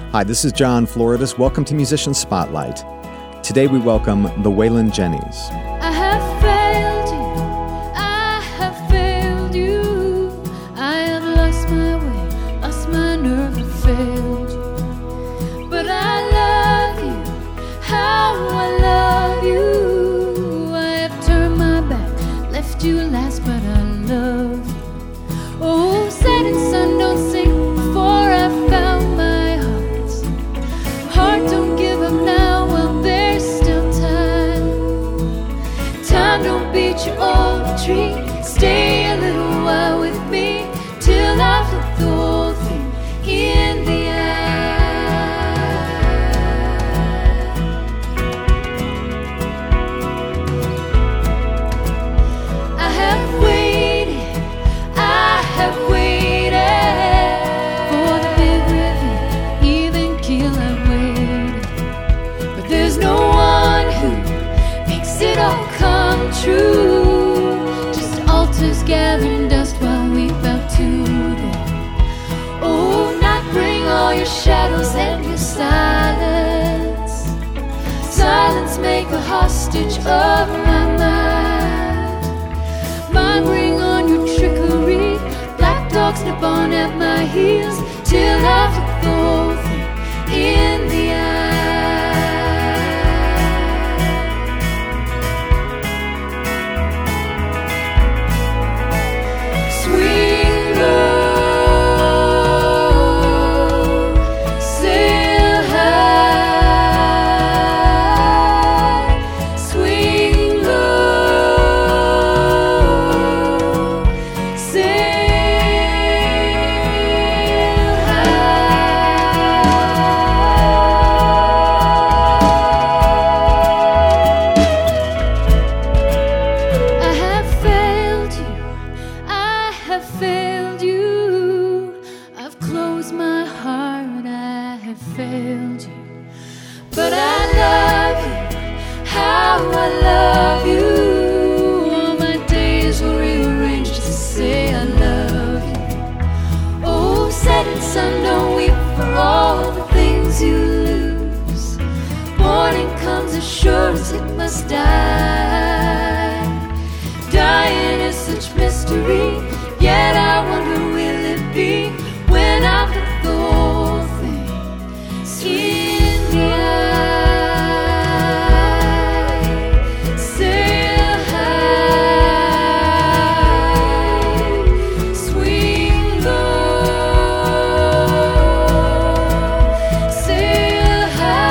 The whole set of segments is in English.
Hi, this is John Floridis. Welcome to Musician Spotlight. Today we welcome the Waylon Jennys. I have failed you, I have failed you. I have lost my way, lost my nerve and failed you. But I love you, how I love you. I have turned my back, left you last, but I love you. Oh, setting sun don't sink before I found my heart. Don't give up now while there's still time. Time don't beat your old retreat. Stay a little while with me till I've looked the whole thing in the eye. I have waited for the big reveal, even keel I've waited. But there's no one who makes it all come true. Just altars gathering dust while we bow to them. Oh, night, bring all your shadows and your silence. Silence, make a hostage of my mind. Mind, bring on your trickery. Black dogs nip on at my heels till I've looked the whole thing in the eye. Swing low, sail high. Swing low, sail high. I have failed you, I have failed you. I've closed my heart, I have failed you. But I love you, how I love you. All my days were rearranged to say I love you. Oh, setting sun, don't weep for all the things you lose. Morning comes as sure as it must die. Dying is such mystery, yet I wonder will it be when I've looked the whole thing in the eye. Sail high, swing low, sail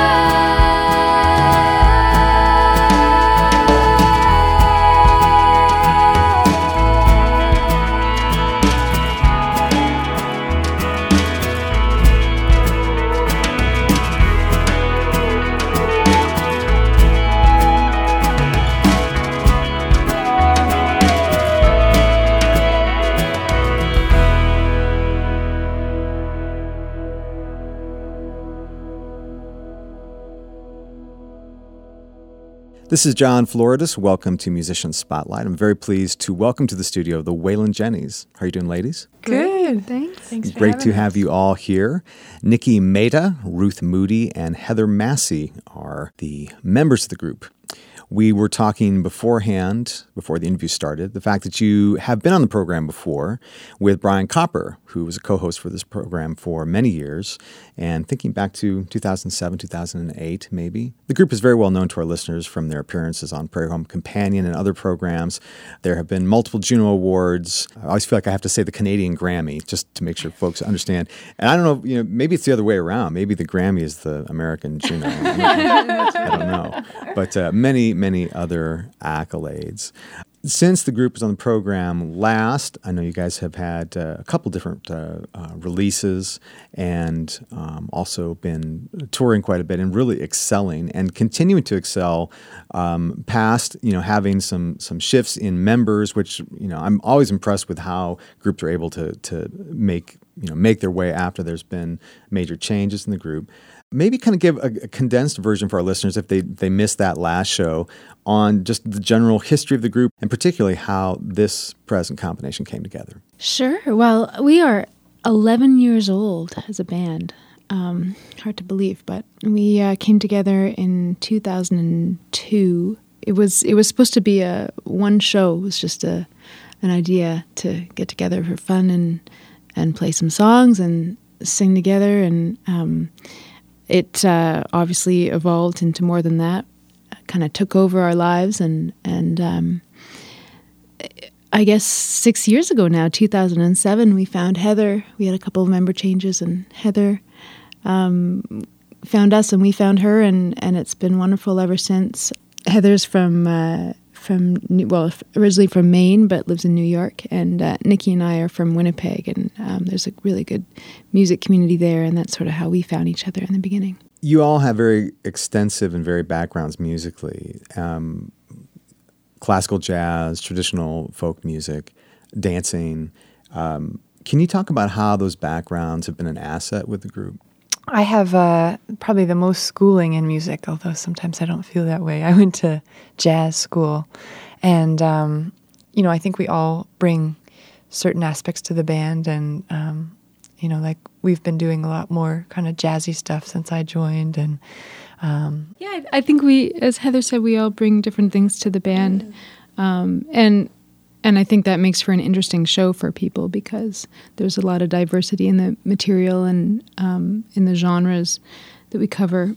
This is John Floridis. Welcome to Musician Spotlight. I'm very pleased to welcome to the studio the Waylon Jennys. How are you doing, ladies? Good, thanks. Thanks for Great having to us. have you all here. Nikki Mehta, Ruth Moody, and Heather Massey are the members of the group. We were talking beforehand, before the interview started, the fact that you have been on the program before with Brian Copper, who was a co-host for this program for many years, and thinking back to 2007, 2008, maybe. The group is very well known to our listeners from their appearances on Prairie Home Companion and other programs. There have been multiple Juno Awards. I always feel like I have to say the Canadian Grammy, just to make sure folks understand. And I don't know, maybe it's the other way around. Maybe the Grammy is the American Juno. I don't know. But many other accolades. Since the group was on the program last, I know you guys have had a couple different releases and also been touring quite a bit and really excelling and continuing to excel past, having some shifts in members, which, I'm always impressed with how groups are able to make their way after there's been major changes in the group. Maybe kind of give a condensed version for our listeners if they missed that last show on just the general history of the group and particularly how this present combination came together. Sure. Well, we are 11 years old as a band, hard to believe, but we came together in 2002. It was supposed to be a one show. It was just an idea to get together for fun and play some songs and sing together. And it obviously evolved into more than that. Kind of took over our lives, and I guess 6 years ago now, 2007, we found Heather. We had a couple of member changes, and Heather found us, and we found her, and it's been wonderful ever since. Heather's originally from Maine, but lives in New York, and Nikki and I are from Winnipeg, and there's a really good music community there, and that's sort of how we found each other in the beginning. You all have very extensive and varied backgrounds musically. Classical jazz, traditional folk music, dancing. Can you talk about how those backgrounds have been an asset with the group? I have probably the most schooling in music, although sometimes I don't feel that way. I went to jazz school, and I think we all bring certain aspects to the band, and like we've been doing a lot more kind of jazzy stuff since I joined, and I think we, as Heather said, we all bring different things to the band, and I think that makes for an interesting show for people because there's a lot of diversity in the material and in the genres that we cover.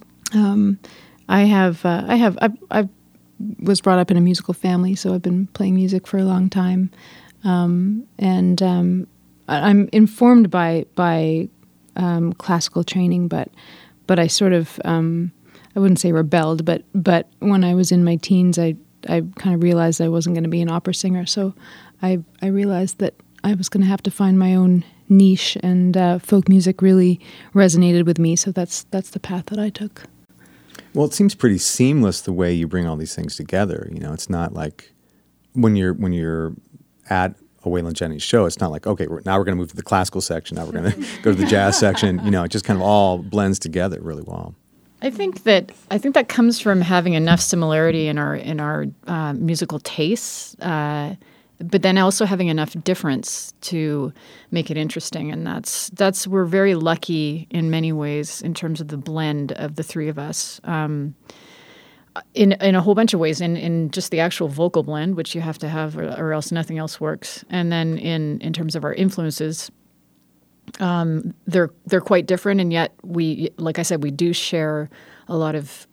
I was brought up in a musical family, so I've been playing music for a long time, and I'm informed by classical training, but I sort of I wouldn't say rebelled, but when I was in my teens, I kind of realized I wasn't going to be an opera singer, so I realized that I was going to have to find my own niche, and folk music really resonated with me, so that's the path that I took. Well, it seems pretty seamless the way you bring all these things together. It's not like when you're at a Waylon Jennings show, it's not like, okay, now we're going to move to the classical section, now we're going to go to the jazz section. It just kind of all blends together really well. I think that comes from having enough similarity in our musical tastes, but then also having enough difference to make it interesting. And that's we're very lucky in many ways in terms of the blend of the three of us. In a whole bunch of ways, in just the actual vocal blend, which you have to have, or else nothing else works. And then in terms of our influences. They're quite different, and yet we, like I said, we do share a lot of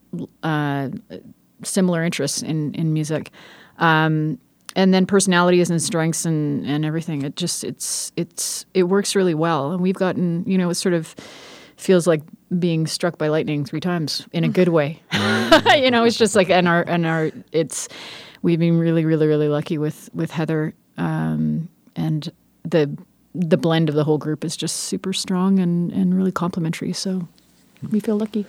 similar interests in music, and then personalities and strengths and everything. It works really well, and we've gotten it sort of feels like being struck by lightning 3 times in a good way. It's just like we've been really really really lucky with Heather, and the blend of the whole group is just super strong and really complimentary. So we feel lucky.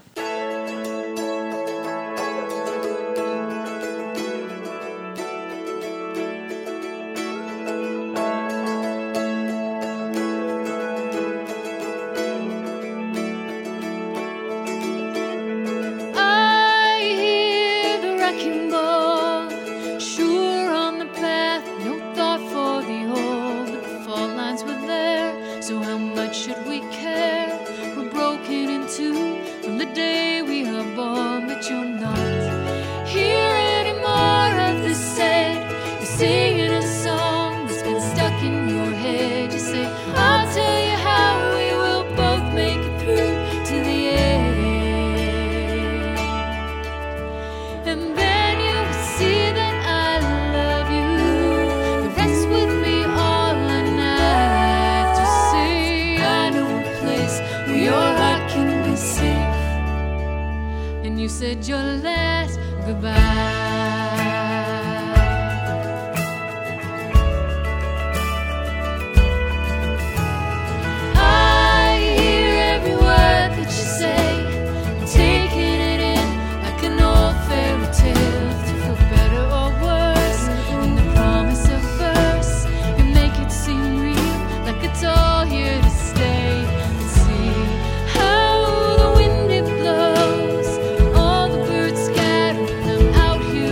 Out here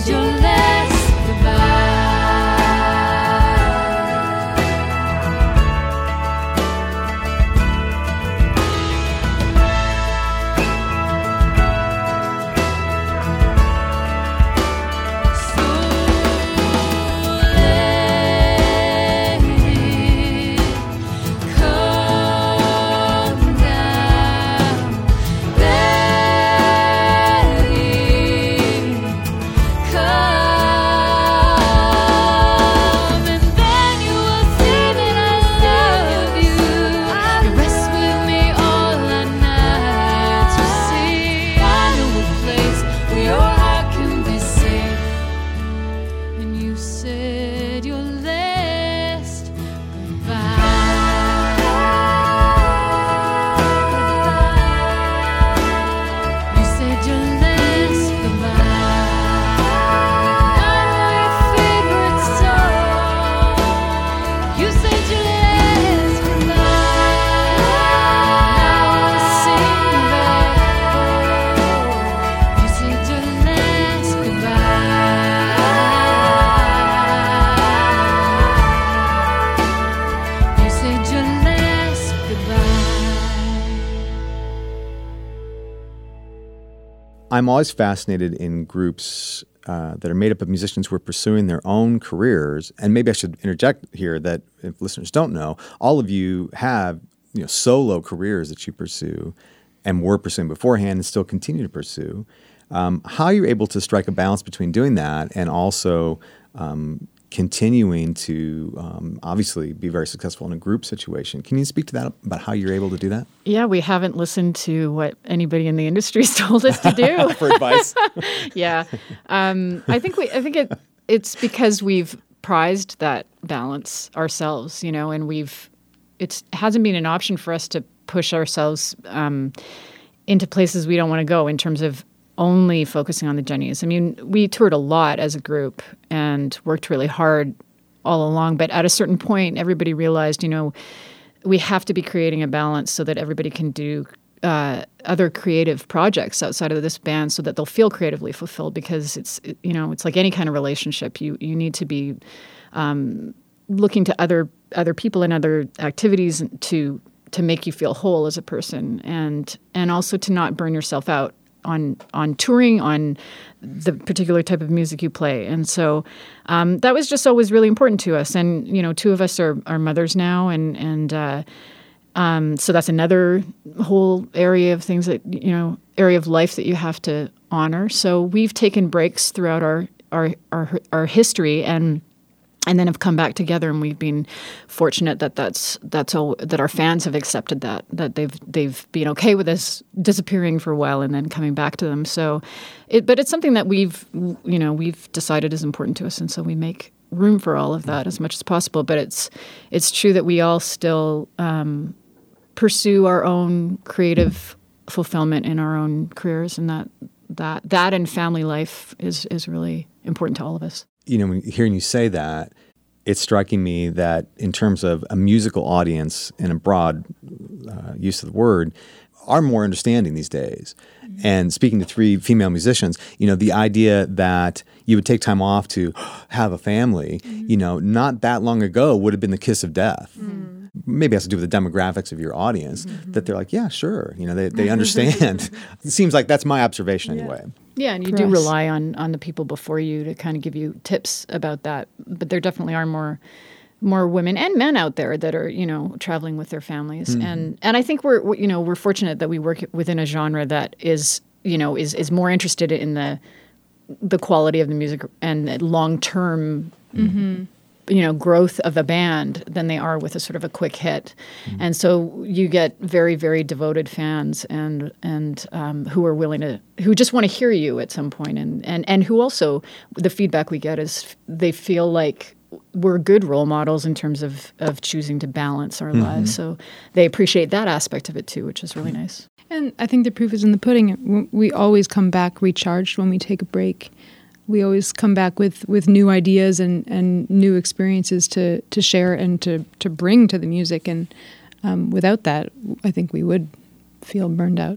said your last goodbye. I'm always fascinated in groups that are made up of musicians who are pursuing their own careers. And maybe I should interject here that if listeners don't know, all of you have solo careers that you pursue and were pursuing beforehand and still continue to pursue. How are you able to strike a balance between doing that and also continuing to obviously be very successful in a group situation? Can you speak to that, about how you're able to do that? Yeah, we haven't listened to what anybody in the industry's told us to do. For advice? Yeah. I think it's because we've prized that balance ourselves, and it hasn't been an option for us to push ourselves into places we don't want to go in terms of only focusing on the Jennies. I mean, we toured a lot as a group and worked really hard all along. But at a certain point, everybody realized, we have to be creating a balance so that everybody can do other creative projects outside of this band so that they'll feel creatively fulfilled, because it's like any kind of relationship. You need to be looking to other people and other activities to make you feel whole as a person, and also to not burn yourself out on touring, on the particular type of music you play. And so that was just always really important to us. And, two of us are mothers now. And so that's another whole area of things that, area of life that you have to honor. So we've taken breaks throughout our history and then have come back together, and we've been fortunate that's all, that our fans have accepted that they've been okay with us disappearing for a while and then coming back to them. So, but it's something that we've decided is important to us, and so we make room for all of that as much as possible. But it's true that we all still pursue our own creative fulfillment in our own careers, and that and family life is really important to all of us. When hearing you say that, it's striking me that in terms of a musical audience and a broad use of the word, are more understanding these days. Mm-hmm. And speaking to 3 female musicians, the idea that you would take time off to have a family, mm-hmm. Not that long ago would have been the kiss of death. Mm-hmm. Maybe it has to do with the demographics of your audience, mm-hmm. that they're like, yeah, sure. They understand. It seems like that's my observation anyway. Yeah, and you do rely on the people before you to kind of give you tips about that. But there definitely are more women and men out there that are, traveling with their families. Mm-hmm. And I think we're fortunate that we work within a genre that is more interested in the quality of the music and long-term mm-hmm. Growth of a band than they are with a sort of a quick hit. Mm-hmm. And so you get very, very devoted fans and who are who just want to hear you at some point. And who also, the feedback we get is they feel like we're good role models in terms of choosing to balance our mm-hmm. lives. So they appreciate that aspect of it too, which is really nice. And I think the proof is in the pudding. We always come back recharged when we take a break. We always come back with new ideas and new experiences to share and to bring to the music. And without that, I think we would feel burned out.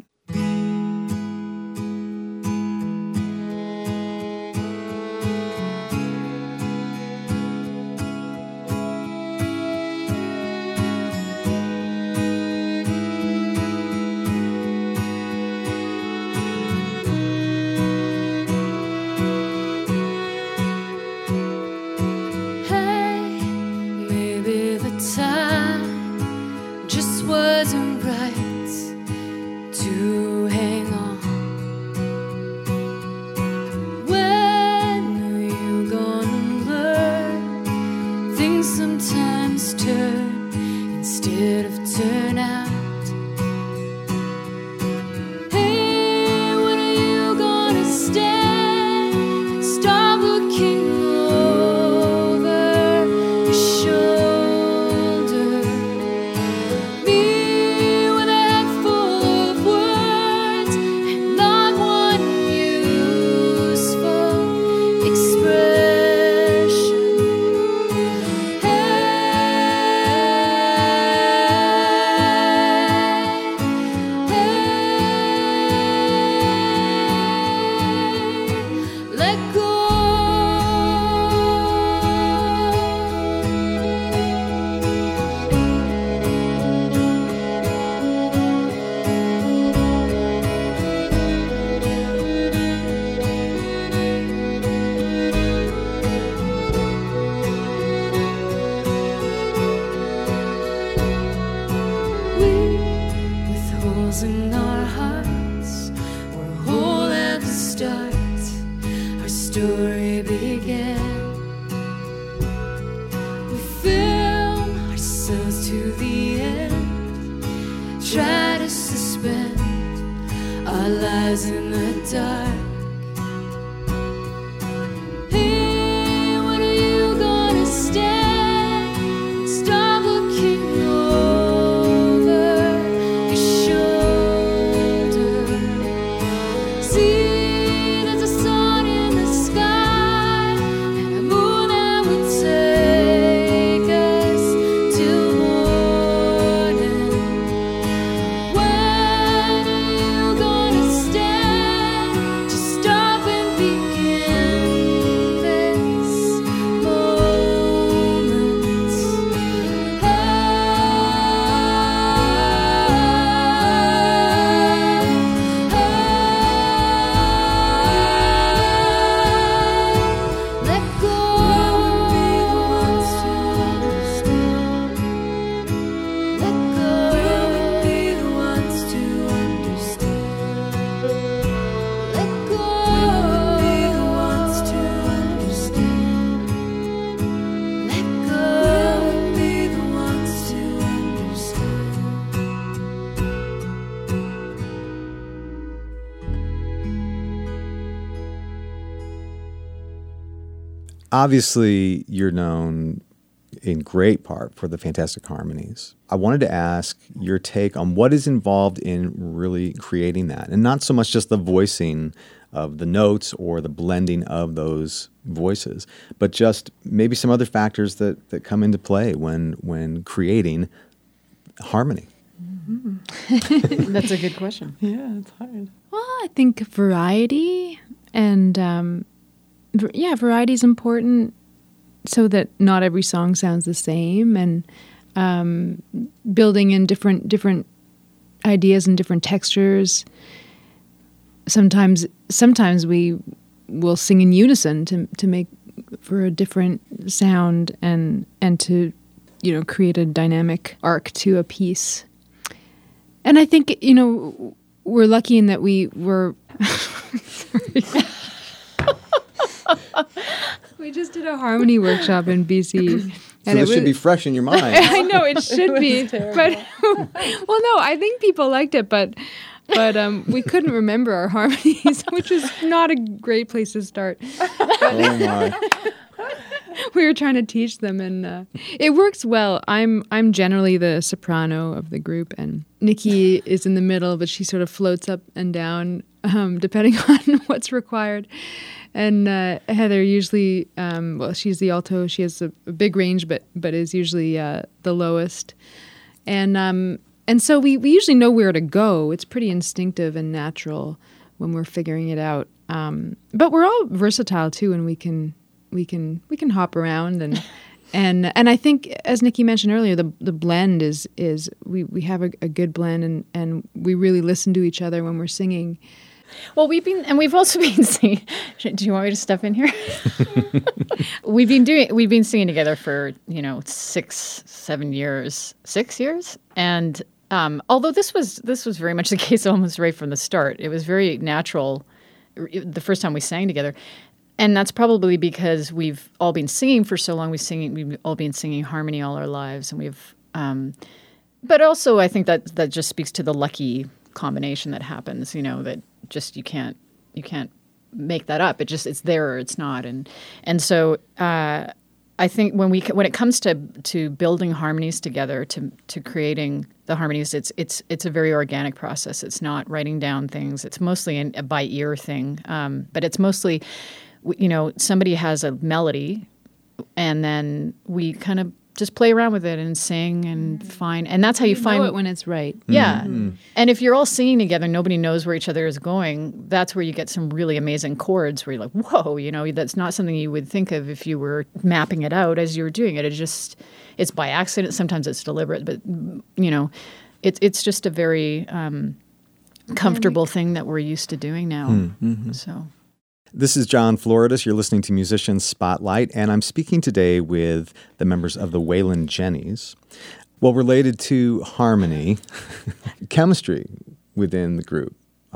story began. We film ourselves to the end, try to suspend our lives in the dark. Hey, when are you gonna stand? Stop looking over your shoulder. See, there's a sun in the sky and a moon that would take us till morning. When are you gonna stand? Just stop and begin this moment. Let go. Let go. We'll be the ones to understand. Let go. We'll be the ones to understand. Let go. We'll be the ones to understand. Obviously, you're known in great part for the fantastic harmonies. I wanted to ask your take on what is involved in really creating that, and not so much just the voicing of the notes or the blending of those voices, but just maybe some other factors that come into play when creating harmony. That's a good question. Yeah, it's hard. Well, I think variety and variety is important so that not every song sounds the same, and building in different ideas and different textures. Sometimes we will sing in unison to make for a different sound and to create a dynamic arc to a piece. And I think we're lucky in that we were. We just did a harmony workshop in BC. So this should be fresh in your mind. I know it should be, but well, no, I think people liked it, but we couldn't remember our harmonies, which was not a great place to start. Oh my! We were trying to teach them, and it works well. I'm generally the soprano of the group, and Nikki is in the middle, but she sort of floats up and down depending on what's required. And Heather usually, she's the alto. She has a big range, but is usually the lowest. And so we usually know where to go. It's pretty instinctive and natural when we're figuring it out. But we're all versatile too, and we can hop around and I think, as Nikki mentioned earlier, the blend is we have a good blend, and we really listen to each other when we're singing. Well, we've also been singing. Do you want me to step in here? We've been singing together for 6 years, and although this was very much the case almost right from the start. It was very natural the first time we sang together, and that's probably because we've all been singing for so long. We've all been singing harmony all our lives, and we've. But also, I think that just speaks to the lucky combination that happens. That just you can't make that up. It's there or it's not, and so I think when it comes to building harmonies together, to creating the harmonies, it's a very organic process. It's not writing down things. It's mostly a by ear thing, but it's mostly somebody has a melody, and then we kind of just play around with it and sing and find, and that's how you find it when it's right. Yeah. Mm-hmm. And if you're all singing together, nobody knows where each other is going. That's where you get some really amazing chords where you're like, whoa, that's not something you would think of if you were mapping it out as you were doing it. It's by accident. Sometimes it's deliberate, but it's just a very comfortable thing that we're used to doing now. Mm-hmm. So. This is John Floridis. You're listening to Musicians Spotlight, and I'm speaking today with the members of the Waylon Jennys. Well, related to harmony, chemistry within the group.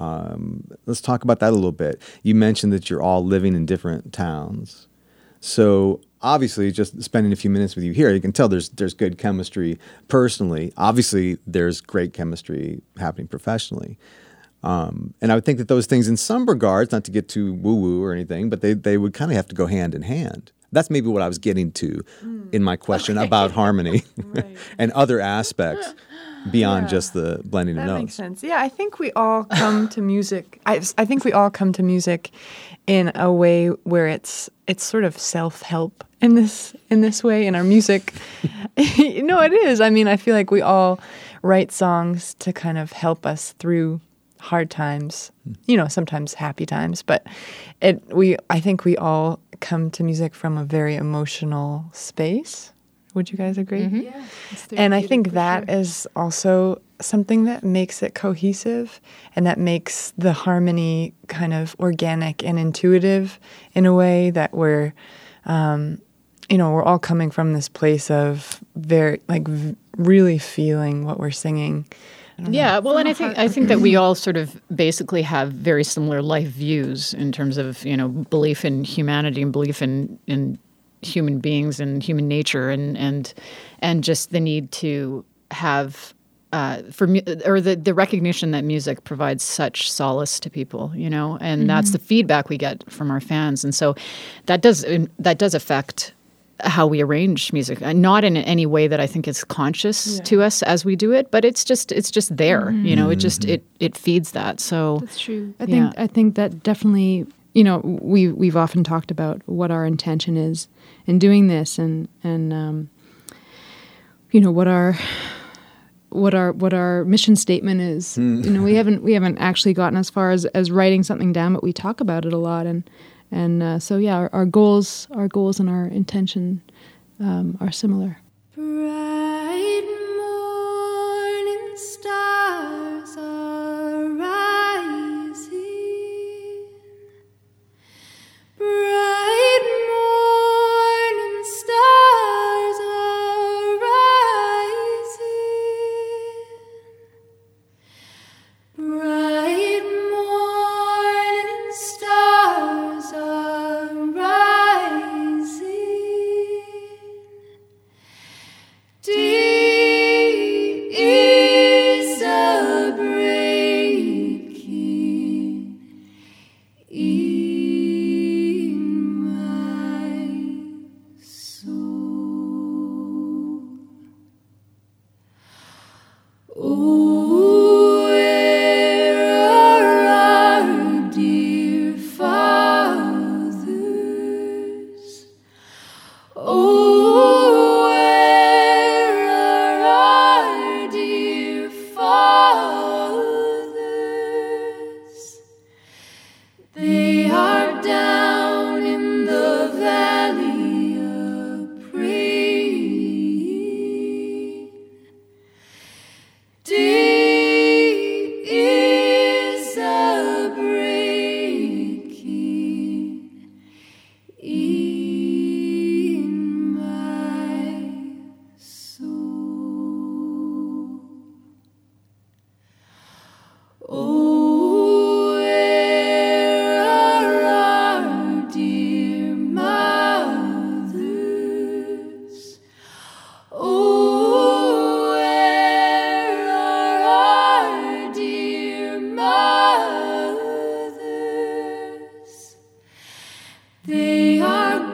Let's talk about that a little bit. You mentioned that you're all living in different towns. So obviously, just spending a few minutes with you here, you can tell there's good chemistry personally. Obviously, there's great chemistry happening professionally. And I would think that those things in some regards, not to get too woo-woo or anything, but they would kind of have to go hand in hand. That's maybe what I was getting to in my question about harmony and other aspects beyond just the blending of That notes. makes sense. Yeah, I think we all come to music. I think we all come to music in a way where it's sort of self-help in this way in our music. It is. I mean, I feel like we all write songs to kind of help us through hard times, sometimes happy times, but I think we all come to music from a very emotional space. Would you guys agree? Mm-hmm. Yeah. And I think that is also something that makes it cohesive and that makes the harmony kind of organic and intuitive in a way that we're all coming from this place of really feeling what we're singing. Yeah, well, and I think that we all sort of basically have very similar life views in terms of belief in humanity and belief in human beings and human nature and just the need to have the recognition that music provides such solace to people, and that's the feedback we get from our fans, and so that does affect how we arrange music, not in any way that I think is conscious to us as we do it, but it's just there, it feeds that. So that's true. I think that definitely, we've often talked about what our intention is in doing this, and what our mission statement is. We haven't actually gotten as far as writing something down, but we talk about it a lot, and so yeah, our goals and our intention are similar. Bright morning stars are rising. Bright morning stars are rising. Bright morning stars are rising. Day is a breaking in my soul. Oh, where are our dear fathers? Oh, where are our dear fathers? They are down in the valley of praying. Day is a breaking in my soul. Oh, where are our dear mothers? Oh, where are our dear mothers? They are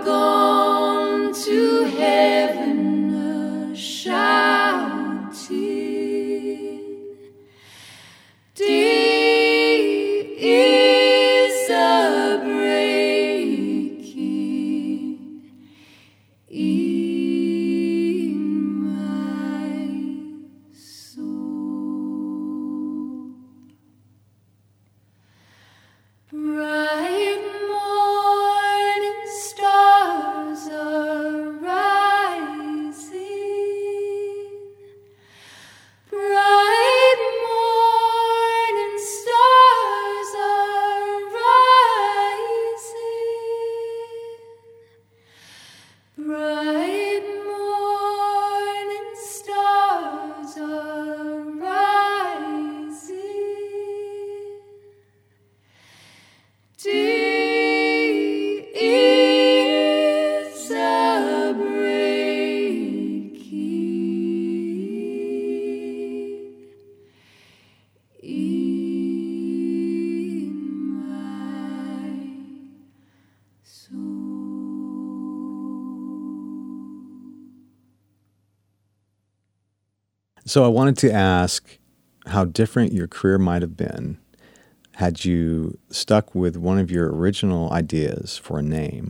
So I wanted to ask how different your career might have been had you stuck with one of your original ideas for a name.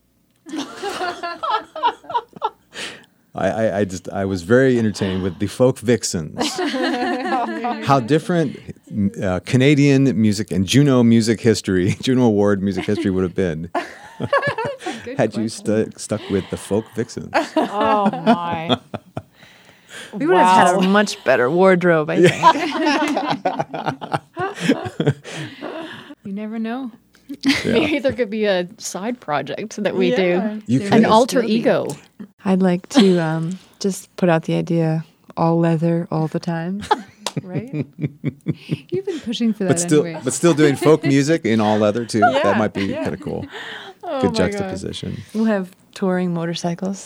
I was very entertained with the Folk Vixens. How different Canadian music and Juno Award music history would have been had you stuck with the Folk Vixens. Oh, my. We would have had a much better wardrobe, I think. You never know. Maybe there could be a side project that we do. You could. An alter ego. I'd like to just put out the idea, all leather all the time. Right? You've been pushing for that anyway. But still doing folk music in all leather too. That might be kind of cool. Good my juxtaposition. We'll have touring motorcycles.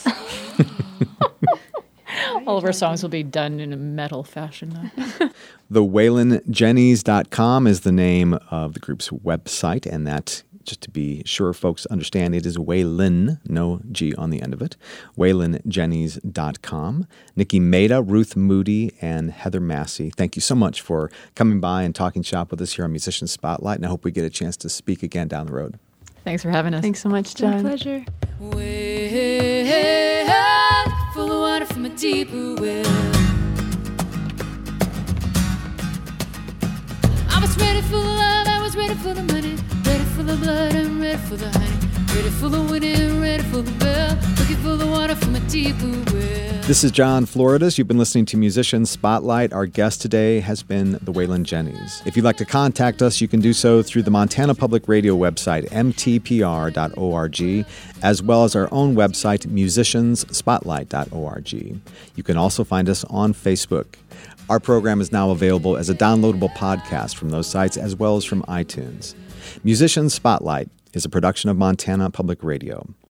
All of our songs will be done in a metal fashion. The WaylandJennys.com is the name of the group's website, and that, just to be sure folks understand, it is Waylon, no G on the end of it, WaylandJennys.com. Nikki Maida, Ruth Moody, and Heather Massey, thank you so much for coming by and talking shop with us here on Musician Spotlight, and I hope we get a chance to speak again down the road. Thanks for having us. Thanks so much, John. My pleasure. Way full of water from a deeper well. I was ready for the love, I was ready for the money, ready for the blood and ready for the honey, ready for the winning, ready for the bell, looking for the water from a deeper well. This is John Floridas. You've been listening to Musician Spotlight. Our guest today has been the Waylon-Jennys. If you'd like to contact us, you can do so through the Montana Public Radio website, mtpr.org, as well as our own website, musicianspotlight.org. You can also find us on Facebook. Our program is now available as a downloadable podcast from those sites as well as from iTunes. Musician Spotlight is a production of Montana Public Radio.